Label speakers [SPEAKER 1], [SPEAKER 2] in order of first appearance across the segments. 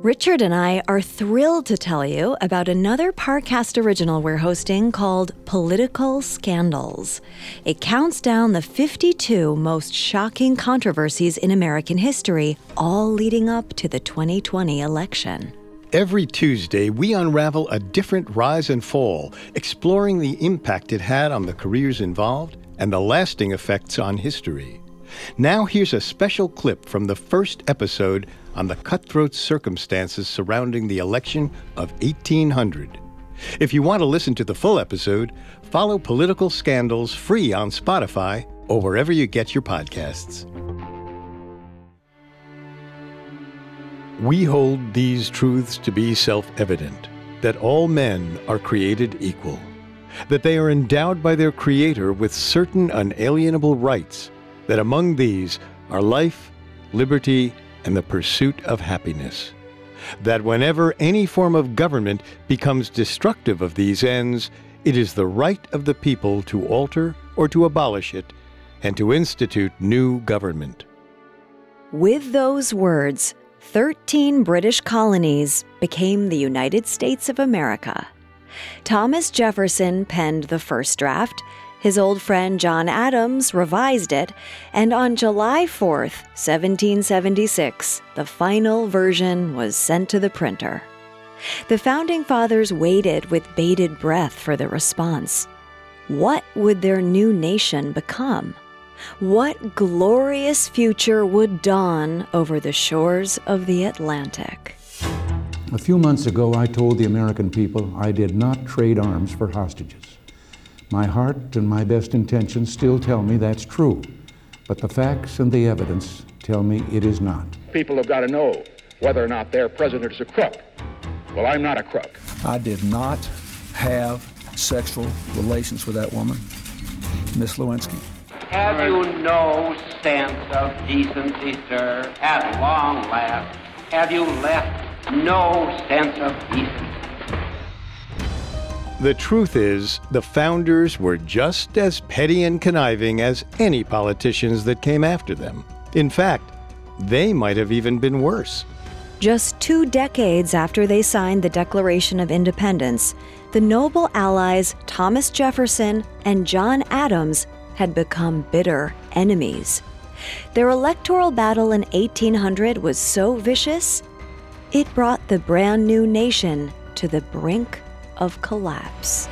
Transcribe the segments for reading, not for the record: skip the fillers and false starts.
[SPEAKER 1] Richard and I are thrilled to tell you about another Parcast original we're hosting called Political Scandals. It counts down the 52 most shocking controversies in American history, all leading up to the 2020 election.
[SPEAKER 2] Every Tuesday, we unravel a different rise and fall, exploring the impact it had on the careers involved and the lasting effects on history. Now here's a special clip from the first episode on the cutthroat circumstances surrounding the election of 1800. If you want to listen to the full episode, follow Political Scandals free on Spotify or wherever you get your podcasts. We hold these truths to be self-evident, that all men are created equal, that they are endowed by their Creator with certain unalienable rights, that among these are life, liberty, and the pursuit of happiness. That whenever any form of government becomes destructive of these ends, it is the right of the people to alter or to abolish it, and to institute new government.
[SPEAKER 1] With those words, 13 British colonies became the United States of America. Thomas Jefferson penned the first draft. His old friend John Adams revised it, and on July 4th, 1776, the final version was sent to the printer. The Founding Fathers waited with bated breath for the response. What would their new nation become? What glorious future would dawn over the shores of the Atlantic?
[SPEAKER 3] A few months ago, I told the American people I did not trade arms for hostages. My heart and my best intentions still tell me that's true, but the facts and the evidence tell me it is not.
[SPEAKER 4] People have got to know whether or not their president is a crook. Well, I'm not a crook.
[SPEAKER 5] I did not have sexual relations with that woman, Miss Lewinsky.
[SPEAKER 6] Have you no sense of decency, sir? At long last, have you left no sense of decency?
[SPEAKER 2] The truth is, the founders were just as petty and conniving as any politicians that came after them. In fact, they might have even been worse.
[SPEAKER 1] Just 2 decades after they signed the Declaration of Independence, the noble allies Thomas Jefferson and John Adams had become bitter enemies. Their electoral battle in 1800 was so vicious, it brought the brand new nation to the brink of collapse.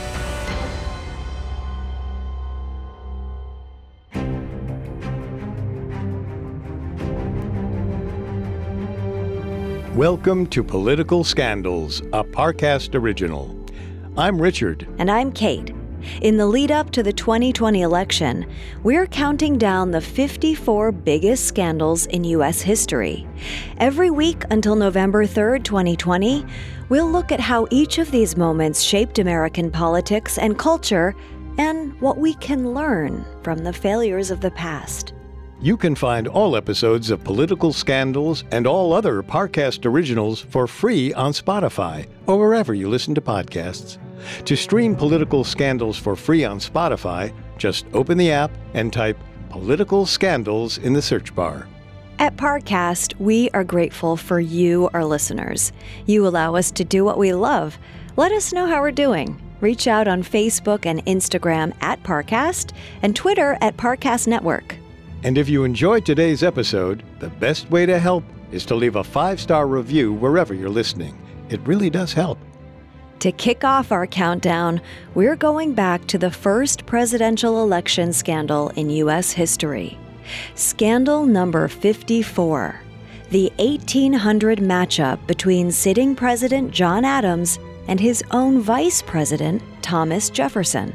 [SPEAKER 2] Welcome to Political Scandals, a Parcast original. I'm Richard.
[SPEAKER 1] And I'm Kate. In the lead up to the 2020 election, we're counting down the 54 biggest scandals in U.S. history. Every week until November 3rd, 2020, we'll look at how each of these moments shaped American politics and culture and what we can learn from the failures of the past.
[SPEAKER 2] You can find all episodes of Political Scandals and all other Parcast originals for free on Spotify or wherever you listen to podcasts. To stream Political Scandals for free on Spotify, just open the app and type Political Scandals in the search bar.
[SPEAKER 1] At Parcast, we are grateful for you, our listeners. You allow us to do what we love. Let us know how we're doing. Reach out on Facebook and Instagram at Parcast and Twitter at Parcast Network.
[SPEAKER 2] And if you enjoyed today's episode, the best way to help is to leave a 5-star review wherever you're listening. It really does help.
[SPEAKER 1] To kick off our countdown, we're going back to the first presidential election scandal in U.S. history. Scandal number 54, the 1800 matchup between sitting President John Adams and his own Vice President, Thomas Jefferson.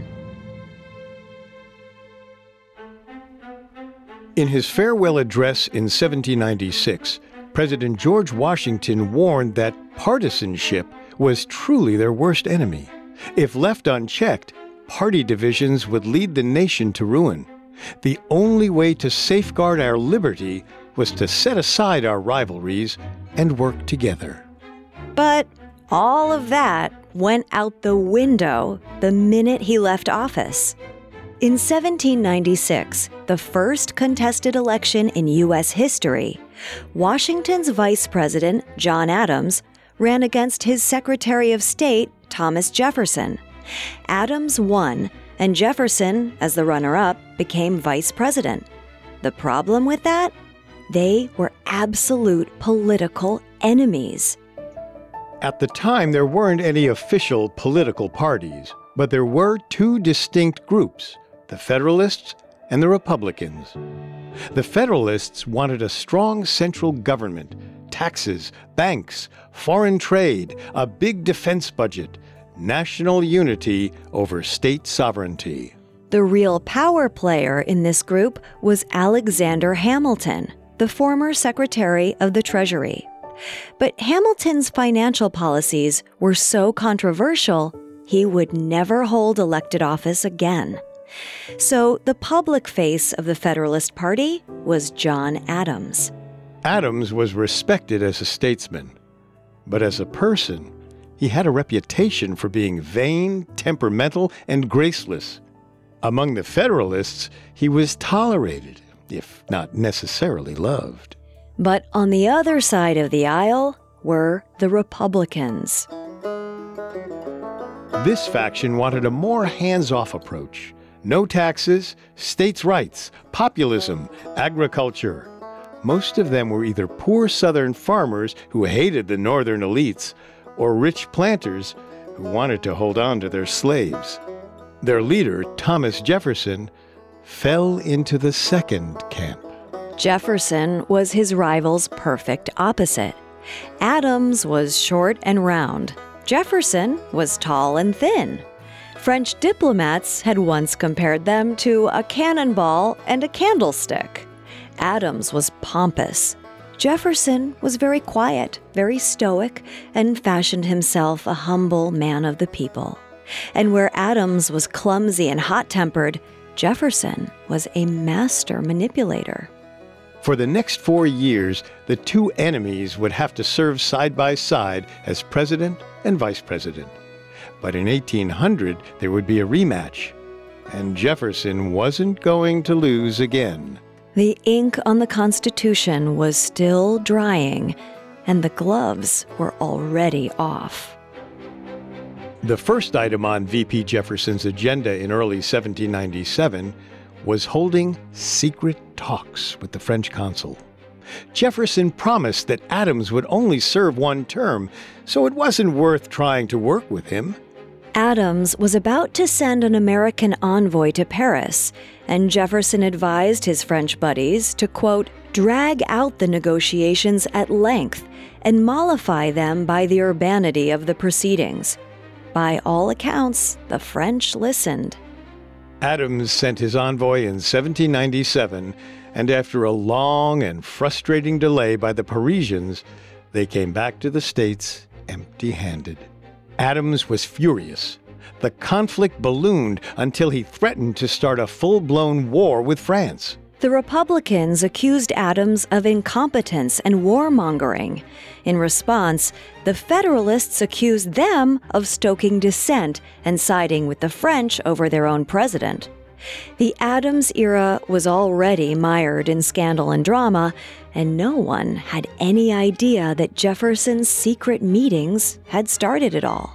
[SPEAKER 2] In his farewell address in 1796, President George Washington warned that partisanship was truly their worst enemy. If left unchecked, party divisions would lead the nation to ruin. The only way to safeguard our liberty was to set aside our rivalries and work together.
[SPEAKER 1] But all of that went out the window the minute he left office. In 1796, the first contested election in U.S. history, Washington's Vice President, John Adams, ran against his Secretary of State, Thomas Jefferson. Adams won, and Jefferson, as the runner-up, became vice president. The problem with that? They were absolute political enemies.
[SPEAKER 2] At the time, there weren't any official political parties, but there were two distinct groups, the Federalists and the Republicans. The Federalists wanted a strong central government, taxes, banks, foreign trade, a big defense budget, national unity over state sovereignty.
[SPEAKER 1] The real power player in this group was Alexander Hamilton, the former Secretary of the Treasury. But Hamilton's financial policies were so controversial, he would never hold elected office again. So the public face of the Federalist Party was John Adams.
[SPEAKER 2] Adams was respected as a statesman, but as a person, he had a reputation for being vain, temperamental, and graceless. Among the Federalists, he was tolerated, if not necessarily loved.
[SPEAKER 1] But on the other side of the aisle were the Republicans.
[SPEAKER 2] This faction wanted a more hands-off approach. No taxes, states' rights, populism, agriculture. Most of them were either poor Southern farmers who hated the Northern elites, or rich planters who wanted to hold on to their slaves. Their leader, Thomas Jefferson, fell into the second camp.
[SPEAKER 1] Jefferson was his rival's perfect opposite. Adams was short and round. Jefferson was tall and thin. French diplomats had once compared them to a cannonball and a candlestick. Adams was pompous. Jefferson was very quiet, very stoic, and fashioned himself a humble man of the people. And where Adams was clumsy and hot-tempered, Jefferson was a master manipulator.
[SPEAKER 2] For the next 4 years, the two enemies would have to serve side by side as president and vice president. But in 1800, there would be a rematch, and Jefferson wasn't going to lose again.
[SPEAKER 1] The ink on the Constitution was still drying, and the gloves were already off.
[SPEAKER 2] The first item on VP Jefferson's agenda in early 1797 was holding secret talks with the French consul. Jefferson promised that Adams would only serve one term, so it wasn't worth trying to work with him.
[SPEAKER 1] Adams was about to send an American envoy to Paris, and Jefferson advised his French buddies to, quote, drag out the negotiations at length and mollify them by the urbanity of the proceedings. By all accounts, the French listened.
[SPEAKER 2] Adams sent his envoy in 1797, and after a long and frustrating delay by the Parisians, they came back to the States empty-handed. Adams was furious. The conflict ballooned until he threatened to start a full-blown war with France.
[SPEAKER 1] The Republicans accused Adams of incompetence and warmongering. In response, the Federalists accused them of stoking dissent and siding with the French over their own president. The Adams era was already mired in scandal and drama, and no one had any idea that Jefferson's secret meetings had started it all.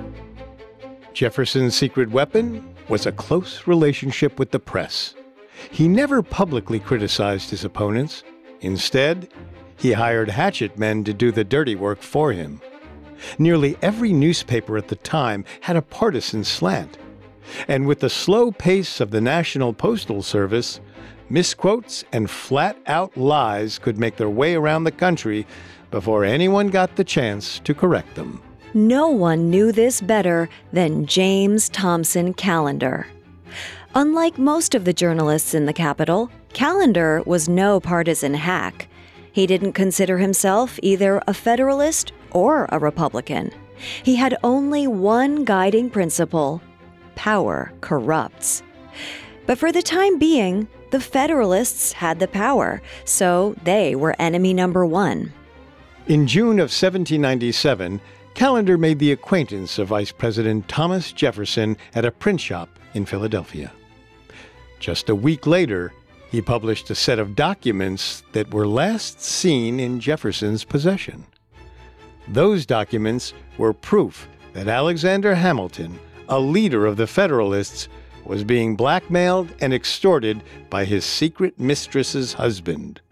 [SPEAKER 2] Jefferson's secret weapon was a close relationship with the press. He never publicly criticized his opponents. Instead, he hired hatchet men to do the dirty work for him. Nearly every newspaper at the time had a partisan slant. And with the slow pace of the National Postal Service, misquotes and flat-out lies could make their way around the country before anyone got the chance to correct them.
[SPEAKER 1] No one knew this better than James Thomson Callender. Unlike most of the journalists in the Capitol, Callender was no partisan hack. He didn't consider himself either a Federalist or a Republican. He had only one guiding principle: power corrupts. But for the time being, the Federalists had the power, so they were enemy number one.
[SPEAKER 2] In June of 1797, Callender made the acquaintance of Vice President Thomas Jefferson at a print shop in Philadelphia. Just a week later, he published a set of documents that were last seen in Jefferson's possession. Those documents were proof that Alexander Hamilton, a leader of the Federalists, was being blackmailed and extorted by his secret mistress's husband.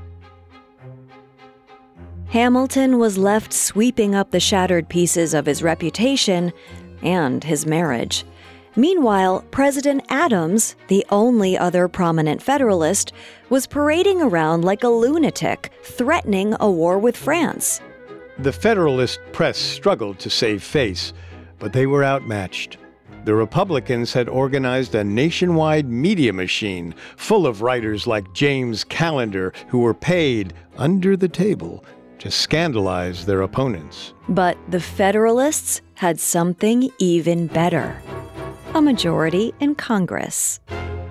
[SPEAKER 1] Hamilton was left sweeping up the shattered pieces of his reputation and his marriage. Meanwhile, President Adams, the only other prominent Federalist, was parading around like a lunatic, threatening a war with France.
[SPEAKER 2] The Federalist press struggled to save face, but they were outmatched. The Republicans had organized a nationwide media machine full of writers like James Callender who were paid under the table to scandalize their opponents.
[SPEAKER 1] But the Federalists had something even better: a majority in Congress.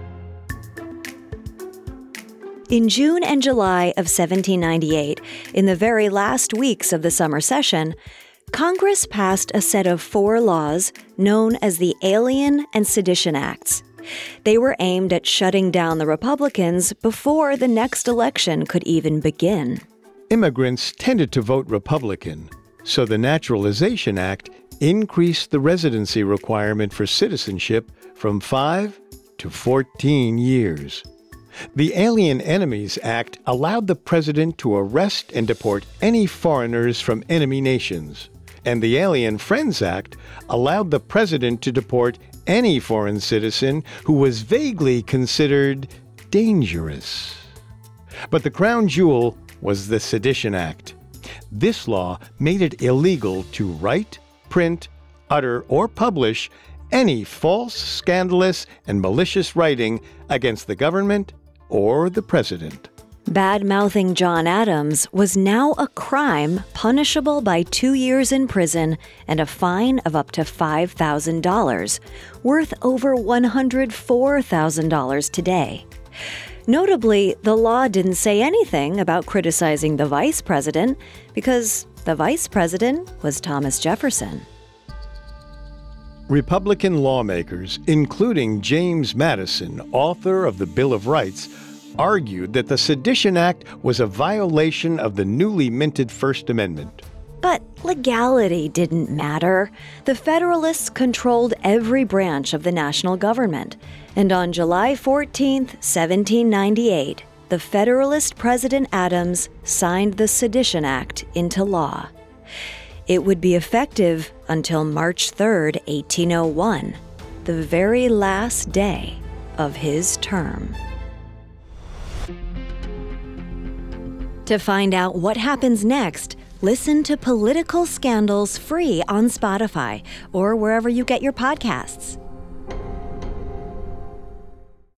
[SPEAKER 1] In June and July of 1798, in the very last weeks of the summer session, Congress passed a set of 4 laws known as the Alien and Sedition Acts. They were aimed at shutting down the Republicans before the next election could even begin.
[SPEAKER 2] Immigrants tended to vote Republican, so the Naturalization Act increased the residency requirement for citizenship from 5 to 14 years. The Alien Enemies Act allowed the president to arrest and deport any foreigners from enemy nations, and the Alien Friends Act allowed the president to deport any foreign citizen who was vaguely considered dangerous. But the crown jewel was the Sedition Act. This law made it illegal to write, print, utter, or publish any false, scandalous, and malicious writing against the government or the president.
[SPEAKER 1] Bad-mouthing John Adams was now a crime punishable by 2 years in prison and a fine of up to $5,000, worth over $104,000 today. Notably, the law didn't say anything about criticizing the vice president because the vice president was Thomas Jefferson.
[SPEAKER 2] Republican lawmakers, including James Madison, author of the Bill of Rights, argued that the Sedition Act was a violation of the newly minted First Amendment.
[SPEAKER 1] But legality didn't matter. The Federalists controlled every branch of the national government. And on July 14, 1798, the Federalist President Adams signed the Sedition Act into law. It would be effective until March 3, 1801, the very last day of his term. To find out what happens next, listen to Political Scandals free on Spotify or wherever you get your podcasts.